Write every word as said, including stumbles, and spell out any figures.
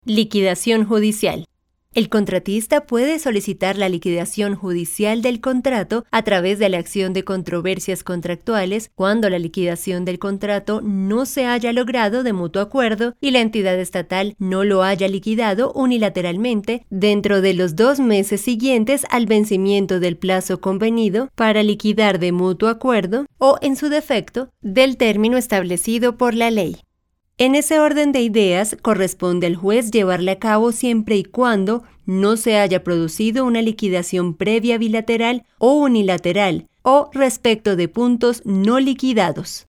Liquidación judicial. El contratista puede solicitar la liquidación judicial del contrato a través de la acción de controversias contractuales cuando la liquidación del contrato no se haya logrado de mutuo acuerdo y la entidad estatal no lo haya liquidado unilateralmente dentro de los dos meses siguientes al vencimiento del plazo convenido para liquidar de mutuo acuerdo o, en su defecto, del término establecido por la ley. En ese orden de ideas, corresponde al juez llevarle a cabo siempre y cuando no se haya producido una liquidación previa bilateral o unilateral, o respecto de puntos no liquidados.